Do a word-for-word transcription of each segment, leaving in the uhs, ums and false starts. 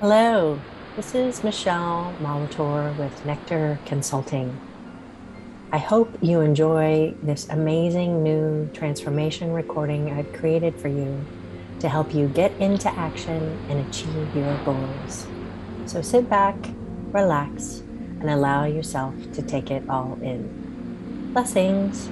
Hello, this is Michelle Molitor with Nectar Consulting. I hope you enjoy this amazing new transformation recording I've created for you to help you get into action and achieve your goals. So sit back, relax, and allow yourself to take it all in. Blessings.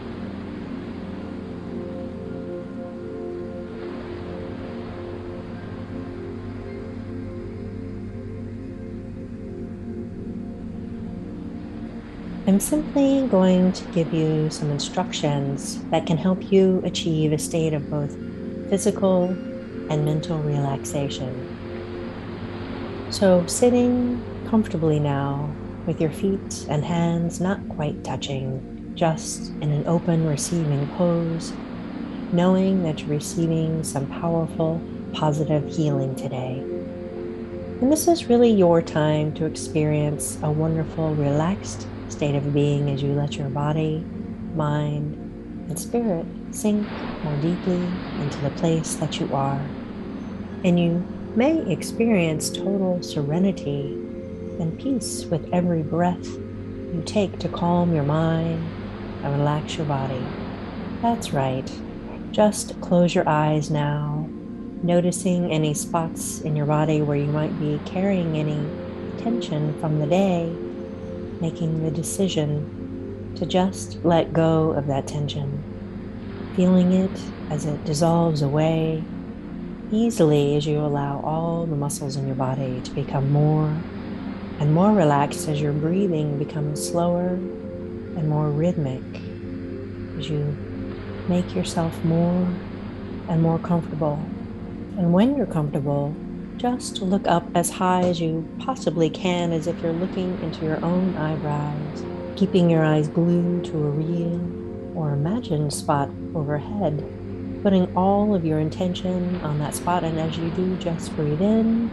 I'm simply going to give you some instructions that can help you achieve a state of both physical and mental relaxation. So, sitting comfortably now with your feet and hands not quite touching, just in an open receiving pose, knowing that you're receiving some powerful, positive healing today. And this is really your time to experience a wonderful, relaxed state of being as you let your body, mind, and spirit sink more deeply into the place that you are. And you may experience total serenity and peace with every breath you take to calm your mind and relax your body. That's right. Just close your eyes now, noticing any spots in your body where you might be carrying any tension from the day, making the decision to just let go of that tension, feeling it as it dissolves away easily as you allow all the muscles in your body to become more and more relaxed as your breathing becomes slower and more rhythmic as you make yourself more and more comfortable. And when you're comfortable, just look up as high as you possibly can, as if you're looking into your own eyebrows, keeping your eyes glued to a real or imagined spot overhead, putting all of your intention on that spot. And as you do, just breathe in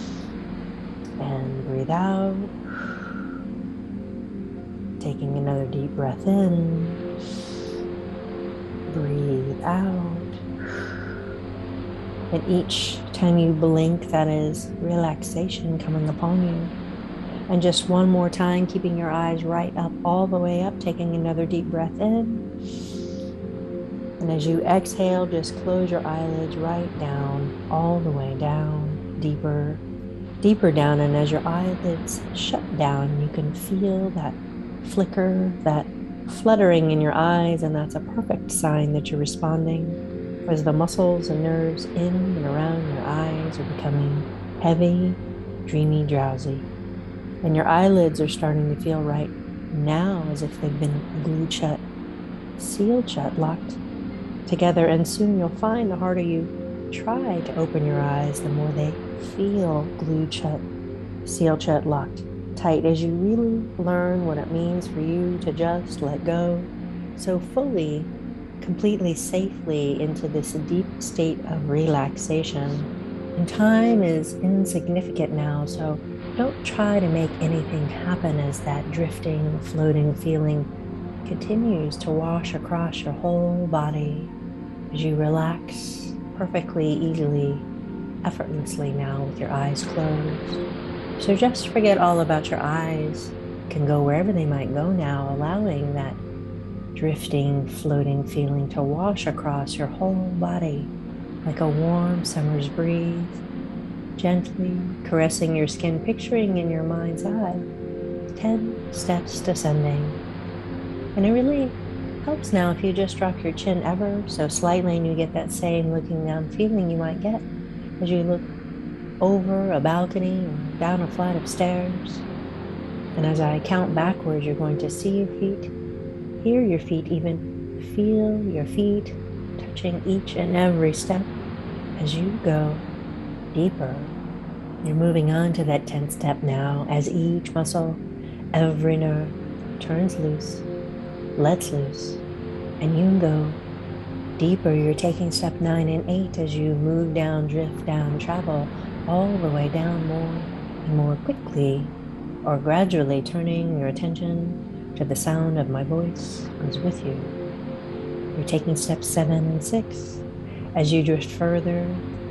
and breathe out, taking another deep breath in, breathe out. And each time you blink, that is relaxation coming upon you. And just one more time, keeping your eyes right up, all the way up, taking another deep breath in. And as you exhale, just close your eyelids right down, all the way down, deeper, deeper down. And as your eyelids shut down, you can feel that flicker, that fluttering in your eyes. And that's a perfect sign that you're responding, as the muscles and nerves in and around your eyes are becoming heavy, dreamy, drowsy. And your eyelids are starting to feel right now as if they've been glued shut, sealed shut, locked together. And soon you'll find the harder you try to open your eyes, the more they feel glued shut, sealed shut, locked tight, as you really learn what it means for you to just let go so fully, completely safely into this deep state of relaxation. And time is insignificant now, so don't try to make anything happen as that drifting, floating feeling continues to wash across your whole body as you relax perfectly, easily, effortlessly now with your eyes closed. So just forget all about your eyes. You can go wherever they might go now, allowing that drifting, floating feeling to wash across your whole body like a warm summer's breeze, gently caressing your skin, picturing in your mind's eye ten steps descending. And it really helps now if you just drop your chin ever so slightly and you get that same looking down feeling you might get as you look over a balcony or down a flight of stairs. And as I count backwards, you're going to see your feet, hear your feet, even feel your feet touching each and every step as you go deeper. You're moving on to that tenth step now as each muscle, every nerve turns loose, lets loose, and you go deeper. You're taking step nine and eight as you move down, drift down, travel all the way down more and more quickly, or gradually turning your attention to the sound of my voice goes with you. You're taking steps seven and six as you drift further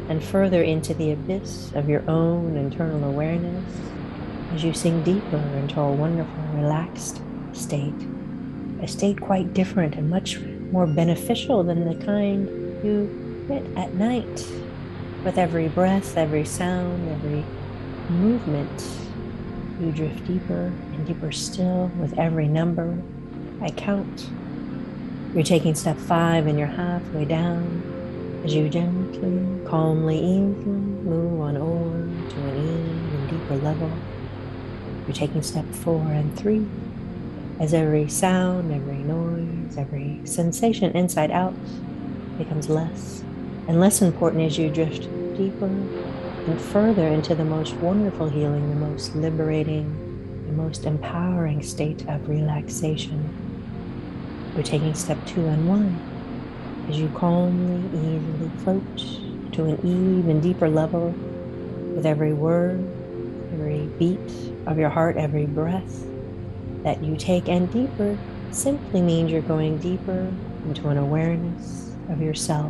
and further into the abyss of your own internal awareness as you sink deeper into a wonderful, relaxed state, a state quite different and much more beneficial than the kind you get at night. With every breath, every sound, every movement, you drift deeper and deeper still with every number I count. You're taking step five and you're halfway down as you gently, calmly, easily move on over to an even deeper level. You're taking step four and three as every sound, every noise, every sensation inside out becomes less and less important as you drift deeper and further into the most wonderful healing, the most liberating, the most empowering state of relaxation. You're taking step two and one as you calmly, easily float to an even deeper level with every word, every beat of your heart, every breath that you take. And deeper simply means you're going deeper into an awareness of yourself.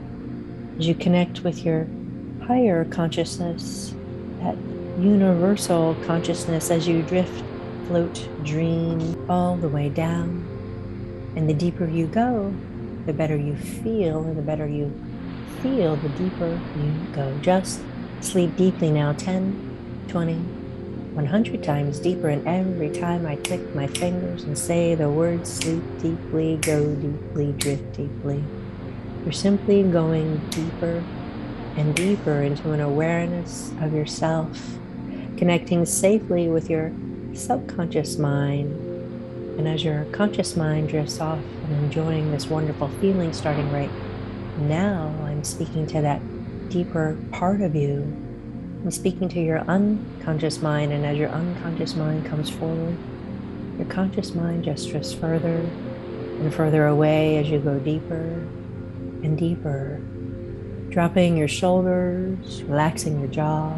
As you connect with your higher consciousness, that universal consciousness, as you drift, float, dream all the way down. And the deeper you go, the better you feel, and the better you feel, the deeper you go. Just sleep deeply now, ten, twenty, one hundred times deeper. And every time I click my fingers and say the words sleep deeply, go deeply, drift deeply, you're simply going deeper and deeper into an awareness of yourself, connecting safely with your subconscious mind. And as your conscious mind drifts off and enjoying this wonderful feeling starting right now, I'm speaking to that deeper part of you. I'm speaking to your unconscious mind, and as your unconscious mind comes forward, your conscious mind just drifts further and further away as you go deeper and deeper, dropping your shoulders, relaxing your jaw,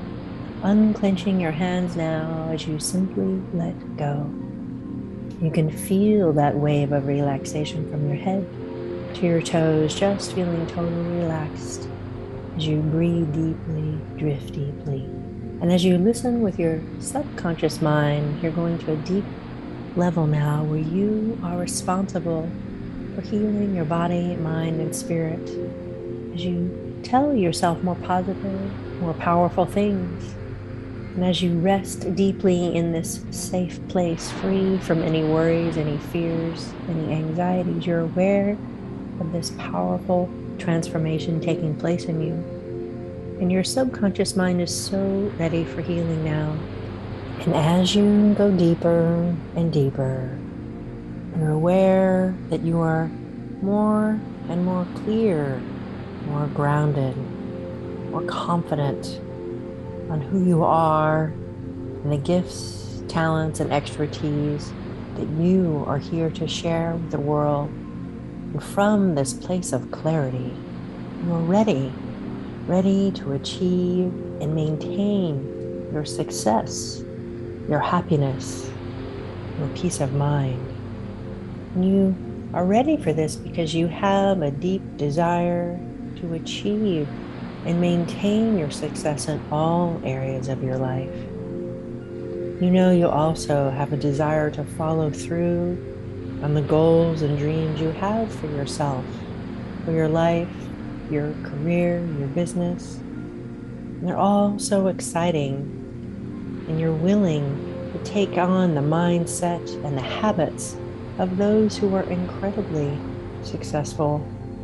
unclenching your hands now as you simply let go. You can feel that wave of relaxation from your head to your toes, just feeling totally relaxed as you breathe deeply, drift deeply. And as you listen with your subconscious mind, you're going to a deep level now where you are responsible for healing your body, mind, and spirit. As you tell yourself more positive, more powerful things. And as you rest deeply in this safe place, free from any worries, any fears, any anxieties, you're aware of this powerful transformation taking place in you. And your subconscious mind is so ready for healing now. And as you go deeper and deeper, you're aware that you are more and more clear, more grounded, more confident on who you are and the gifts, talents, and expertise that you are here to share with the world. And from this place of clarity, you are ready, ready to achieve and maintain your success, your happiness, your peace of mind. And you are ready for this because you have a deep desire to achieve and maintain your success in all areas of your life. You know you also have a desire to follow through on the goals and dreams you have for yourself, for your life, your career, your business. And they're all so exciting, and you're willing to take on the mindset and the habits of those who are incredibly successful,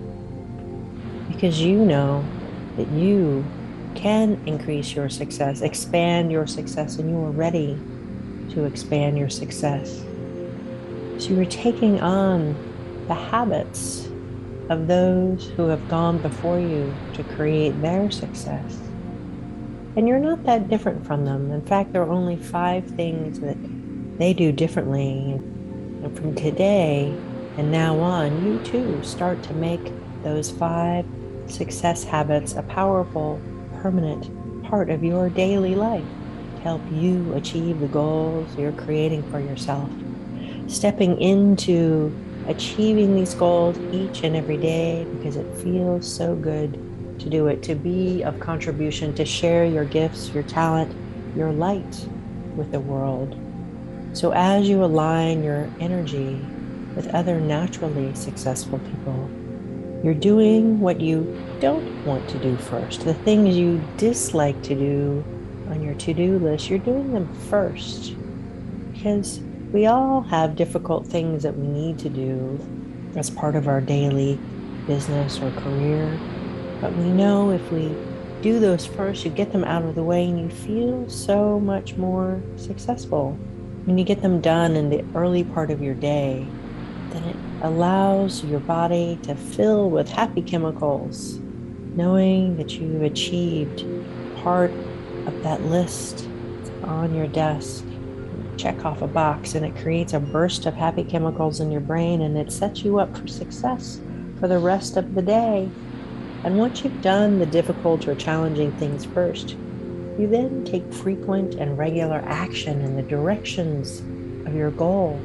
because you know that you can increase your success, expand your success, and you are ready to expand your success. So you are taking on the habits of those who have gone before you to create their success. And you're not that different from them. In fact, there are only five things that they do differently. And from today and now on, you too start to make those five success habits a powerful, permanent part of your daily life to help you achieve the goals you're creating for yourself. Stepping into achieving these goals each and every day because it feels so good to do it, to be of contribution, to share your gifts, your talent, your light with the world. So as you align your energy with other naturally successful people, you're doing what you don't want to do first. The things you dislike to do on your to-do list, you're doing them first, because we all have difficult things that we need to do as part of our daily business or career. But we know if we do those first, you get them out of the way and you feel so much more successful. When you get them done in the early part of your day, then it allows your body to fill with happy chemicals, knowing that you've achieved part of that list on your desk. Check off a box and it creates a burst of happy chemicals in your brain, and it sets you up for success for the rest of the day. And once you've done the difficult or challenging things first, you then take frequent and regular action in the directions of your goal.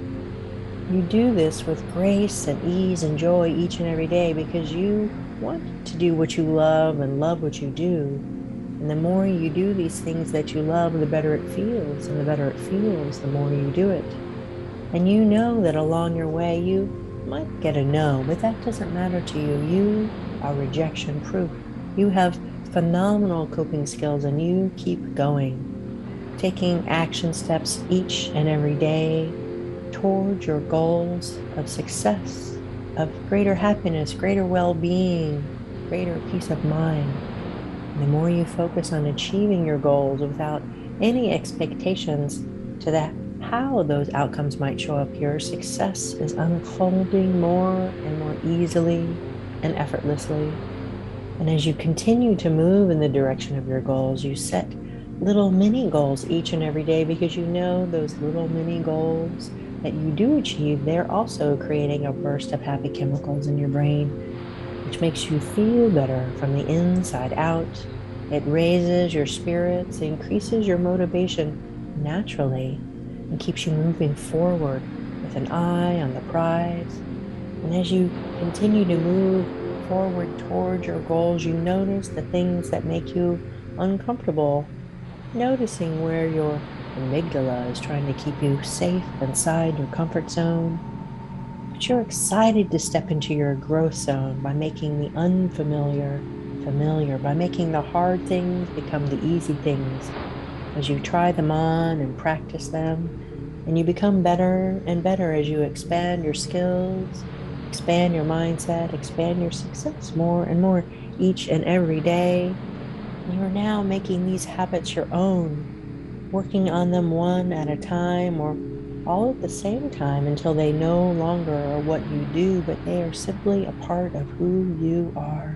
You do this with grace and ease and joy each and every day because you want to do what you love and love what you do. And the more you do these things that you love, the better it feels. And the better it feels, the more you do it. And you know that along your way, you might get a no, but that doesn't matter to you. You are rejection proof. You have phenomenal coping skills and you keep going, taking action steps each and every day towards your goals of success, of greater happiness, greater well-being, greater peace of mind. The more you focus on achieving your goals without any expectations to that, how those outcomes might show up, your success is unfolding more and more easily and effortlessly. And as you continue to move in the direction of your goals, you set little mini goals each and every day because you know those little mini goals that you do achieve, they're also creating a burst of happy chemicals in your brain, which makes you feel better from the inside out. It raises your spirits, increases your motivation naturally, and keeps you moving forward with an eye on the prize. And as you continue to move forward towards your goals, you notice the things that make you uncomfortable, noticing where your amygdala is trying to keep you safe inside your comfort zone. But you're excited to step into your growth zone by making the unfamiliar familiar, by making the hard things become the easy things as you try them on and practice them. And you become better and better as you expand your skills, expand your mindset, expand your success more and more each and every day. And you are now making these habits your own, working on them one at a time or all at the same time until they no longer are what you do, but they are simply a part of who you are.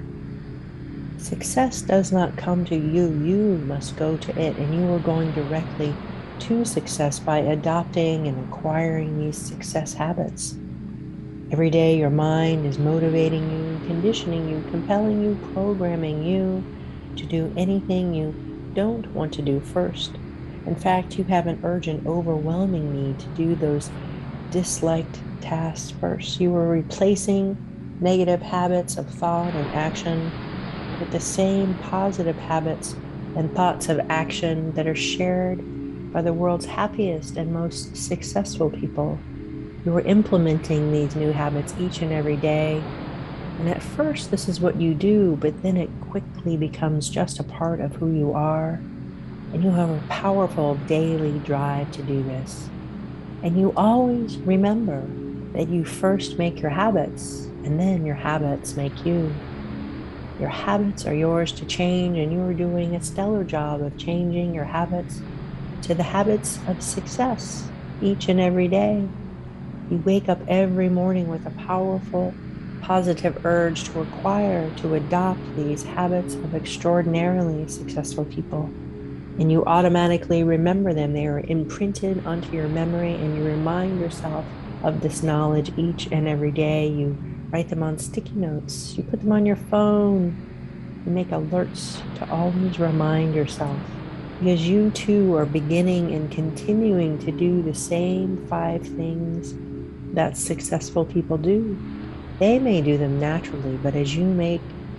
Success does not come to you, you must go to it, and you are going directly to success by adopting and acquiring these success habits. Every day your mind is motivating you, conditioning you, compelling you, programming you to do anything you don't want to do first. In fact, you have an urgent, overwhelming need to do those disliked tasks first. You are replacing negative habits of thought and action with the same positive habits and thoughts of action that are shared by the world's happiest and most successful people. You are implementing these new habits each and every day. And at first, this is what you do, but then it quickly becomes just a part of who you are. And you have a powerful daily drive to do this. And you always remember that you first make your habits, and then your habits make you. Your habits are yours to change, and you are doing a stellar job of changing your habits to the habits of success each and every day. You wake up every morning with a powerful, positive urge to acquire, to adopt these habits of extraordinarily successful people. And you automatically remember them. They are imprinted onto your memory, and you remind yourself of this knowledge each and every day. You write them on sticky notes. You put them on your phone. You make alerts to always remind yourself, because you too are beginning and continuing to do the same five things that successful people do. They may do them naturally, but as you make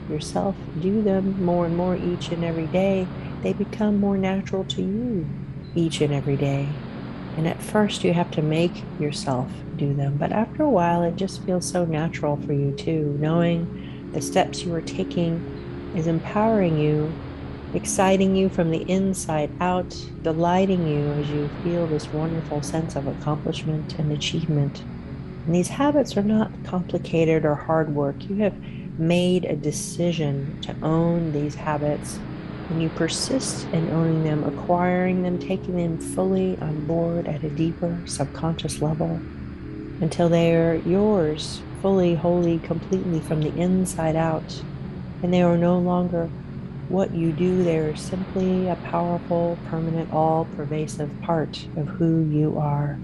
yourself do them more and more each and every day, they become more natural to you each and every day. And at first, you have to make yourself do them. But after a while, it just feels so natural for you too. Knowing the steps you are taking is empowering you, exciting you from the inside out, delighting you as you feel this wonderful sense of accomplishment and achievement. And these habits are not complicated or hard work. You have made a decision to own these habits, and you persist in owning them, acquiring them, taking them fully on board at a deeper subconscious level until they are yours, fully, wholly, completely from the inside out. And they are no longer what you do, they are simply a powerful, permanent, all pervasive part of who you are.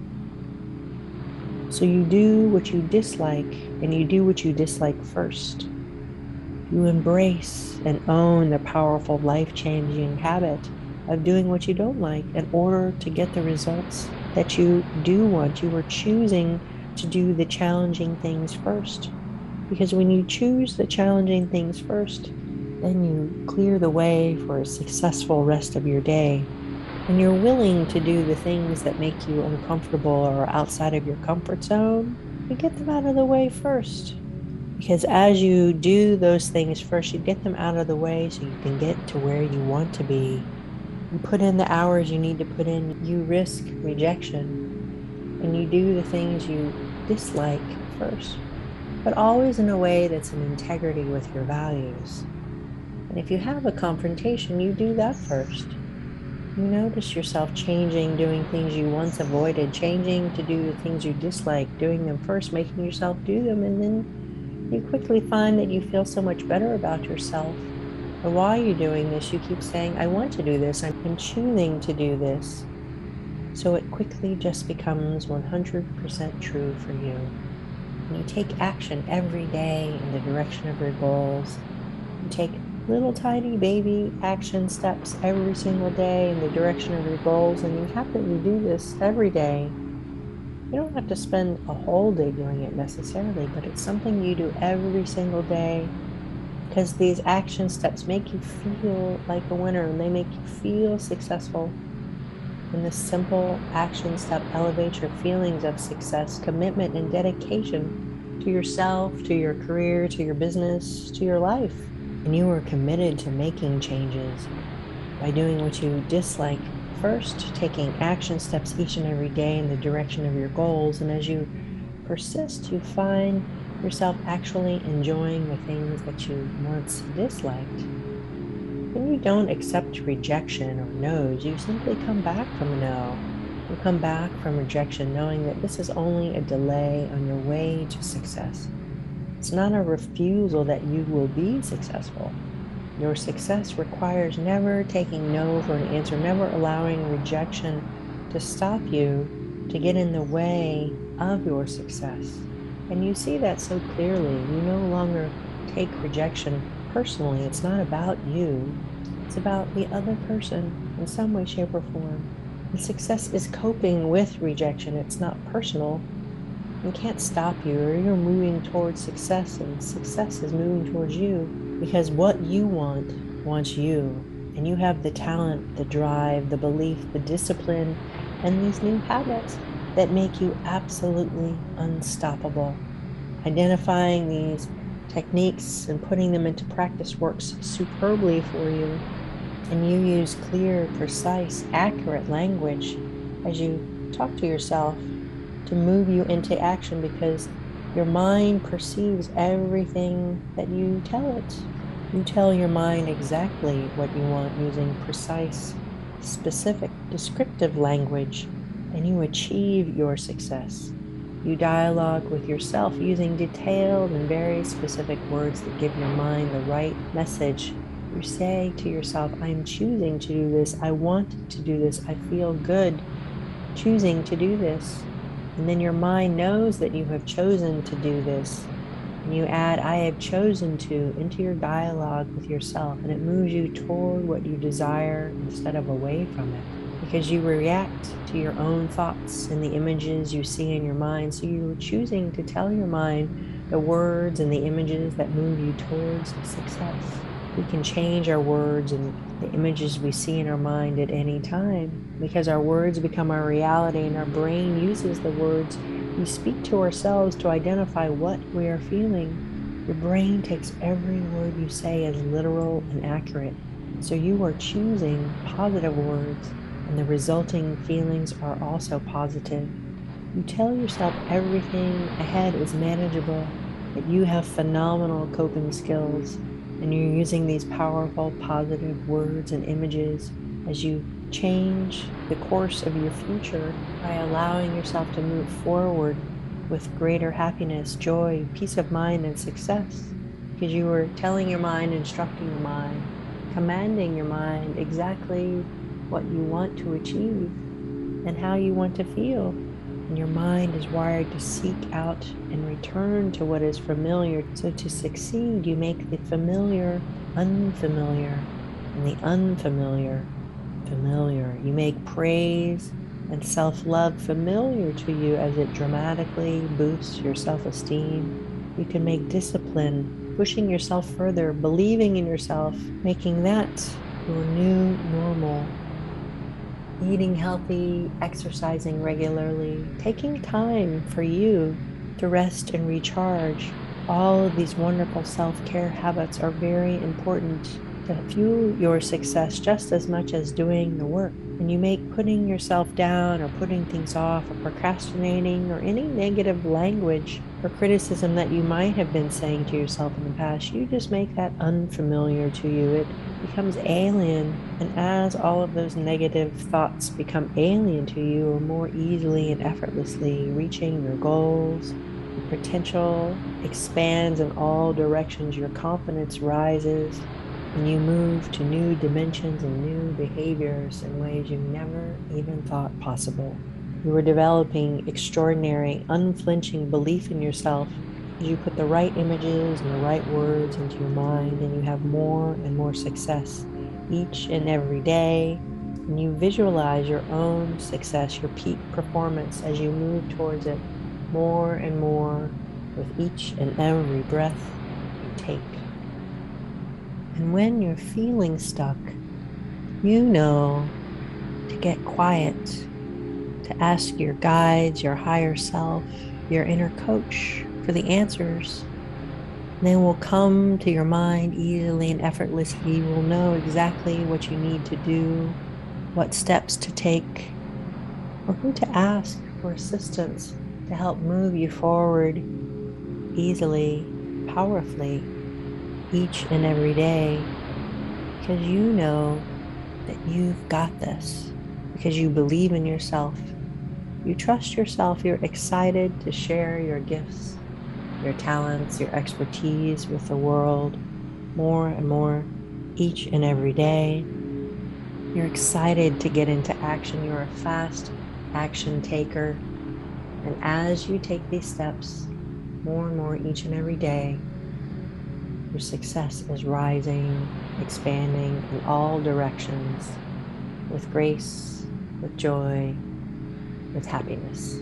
So you do what you dislike, and you do what you dislike first. You embrace and own the powerful, life-changing habit of doing what you don't like in order to get the results that you do want. You are choosing to do the challenging things first. Because when you choose the challenging things first, then you clear the way for a successful rest of your day. And you're willing to do the things that make you uncomfortable or outside of your comfort zone, you get them out of the way first. Because as you do those things first, you get them out of the way so you can get to where you want to be. You put in the hours you need to put in, you risk rejection, and you do the things you dislike first, but always in a way that's in integrity with your values. And if you have a confrontation, you do that first. You notice yourself changing, doing things you once avoided, changing to do the things you dislike, doing them first, making yourself do them, and then you quickly find that you feel so much better about yourself. And while you're doing this, you keep saying, I want to do this, I'm choosing to do this. So it quickly just becomes one hundred percent true for you. And you take action every day in the direction of your goals. You take little tiny baby action steps every single day in the direction of your goals, and you happily do this every day. You don't have to spend a whole day doing it necessarily, but it's something you do every single day because these action steps make you feel like a winner and they make you feel successful. And this simple action step elevates your feelings of success, commitment, and dedication to yourself, to your career, to your business, to your life. And you are committed to making changes by doing what you dislike first, taking action steps each and every day in the direction of your goals. And as you persist, you find yourself actually enjoying the things that you once disliked. When you don't accept rejection or no's, you simply come back from a no. You come back from rejection knowing that this is only a delay on your way to success. It's not a refusal that you will be successful. Your success requires never taking no for an answer, never allowing rejection to stop you, to get in the way of your success. And you see that so clearly. You no longer take rejection personally. It's not about you. It's about the other person in some way, shape, or form. And success is coping with rejection. It's not personal. It can't stop you, or you're moving towards success, and success is moving towards you because what you want wants you. And you have the talent, the drive, the belief, the discipline, and these new habits that make you absolutely unstoppable. Identifying these techniques and putting them into practice works superbly for you. And you use clear, precise, accurate language as you talk to yourself to move you into action because your mind perceives everything that you tell it. You tell your mind exactly what you want using precise, specific, descriptive language, and you achieve your success. You dialogue with yourself using detailed and very specific words that give your mind the right message. You say to yourself, I'm choosing to do this. I want to do this. I feel good choosing to do this. And then your mind knows that you have chosen to do this. And you add, I have chosen to, into your dialogue with yourself. And it moves you toward what you desire instead of away from it. Because you react to your own thoughts and the images you see in your mind. So you're choosing to tell your mind the words and the images that move you towards success. We can change our words and the images we see in our mind at any time because our words become our reality, and our brain uses the words we speak to ourselves to identify what we are feeling. Your brain takes every word you say as literal and accurate. So you are choosing positive words, and the resulting feelings are also positive. You tell yourself everything ahead is manageable, that you have phenomenal coping skills, and you're using these powerful, positive words and images as you change the course of your future by allowing yourself to move forward with greater happiness, joy, peace of mind, and success. Because you are telling your mind, instructing your mind, commanding your mind exactly what you want to achieve and how you want to feel. And your mind is wired to seek out and return to what is familiar. So to succeed, you make the familiar unfamiliar and the unfamiliar familiar. You make praise and self-love familiar to you as it dramatically boosts your self-esteem. You can make discipline, pushing yourself further, believing in yourself, making that your new normal. Eating healthy, exercising regularly, taking time for you to rest and recharge. All of these wonderful self-care habits are very important to fuel your success just as much as doing the work. And you make putting yourself down or putting things off or procrastinating or any negative language or criticism that you might have been saying to yourself in the past, you just make that unfamiliar to you. It becomes alien. And as all of those negative thoughts become alien to you, or more easily and effortlessly reaching your goals, your potential expands in all directions, your confidence rises, and you move to new dimensions and new behaviors in ways you never even thought possible. You are developing extraordinary, unflinching belief in yourself as you put the right images and the right words into your mind, and you have more and more success each and every day. And you visualize your own success, your peak performance as you move towards it more and more with each and every breath you take. And when you're feeling stuck, you know to get quiet, to ask your guides, your higher self, your inner coach for the answers. And they will come to your mind easily and effortlessly. You will know exactly what you need to do, what steps to take, or who to ask for assistance to help move you forward easily, powerfully, each and every day, because you know that you've got this, because you believe in yourself. You trust yourself. You're excited to share your gifts, your talents, your expertise with the world more and more each and every day. You're excited to get into action. You're a fast action taker. And as you take these steps more and more each and every day, your success is rising, expanding in all directions with grace, with joy, with happiness.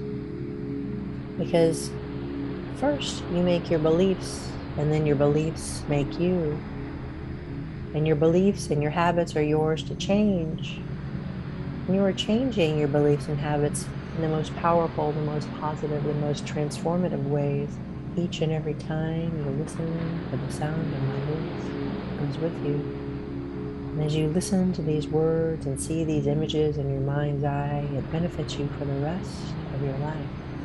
Because first you make your beliefs, and then your beliefs make you. And your beliefs and your habits are yours to change. And you are changing your beliefs and habits in the most powerful, the most positive, the most transformative ways. Each and every time you listen to the sound of my voice, it goes with you. And as you listen to these words and see these images in your mind's eye, it benefits you for the rest of your life.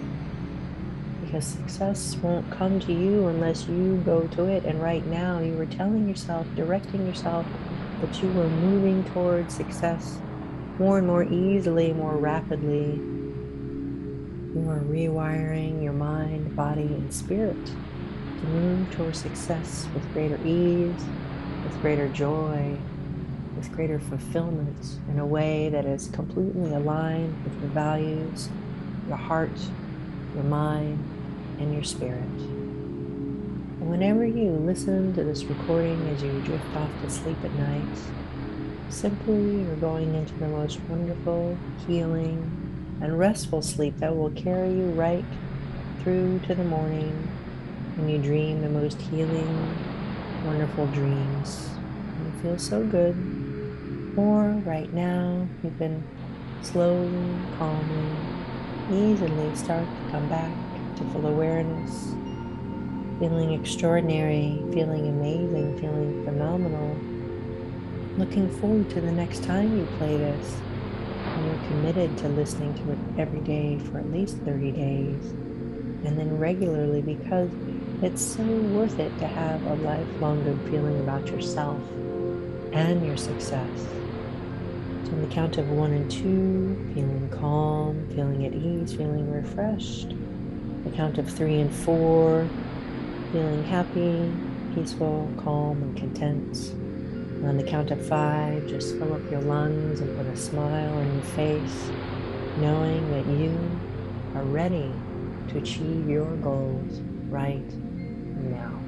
Because success won't come to you unless you go to it. And right now you are telling yourself, directing yourself, that you are moving towards success more and more easily, more rapidly. You are rewiring your mind, body, and spirit to move towards success with greater ease, with greater joy, with greater fulfillment in a way that is completely aligned with your values, your heart, your mind, and your spirit. And whenever you listen to this recording as you drift off to sleep at night, simply you're going into the most wonderful, healing, and restful sleep that will carry you right through to the morning, and you dream the most healing, wonderful dreams. You feel so good. Or right now, you can slowly, calmly, easily start to come back to full awareness, feeling extraordinary, feeling amazing, feeling phenomenal. Looking forward to the next time you play this. And you're committed to listening to it every day for at least thirty days, and then regularly, because it's so worth it to have a lifelong good feeling about yourself and your success. So on the count of one and two, feeling calm, feeling at ease, feeling refreshed. The count of three and four, feeling happy, peaceful, calm, and content. And on the count of five, just fill up your lungs and put a smile on your face, knowing that you are ready to achieve your goals right now.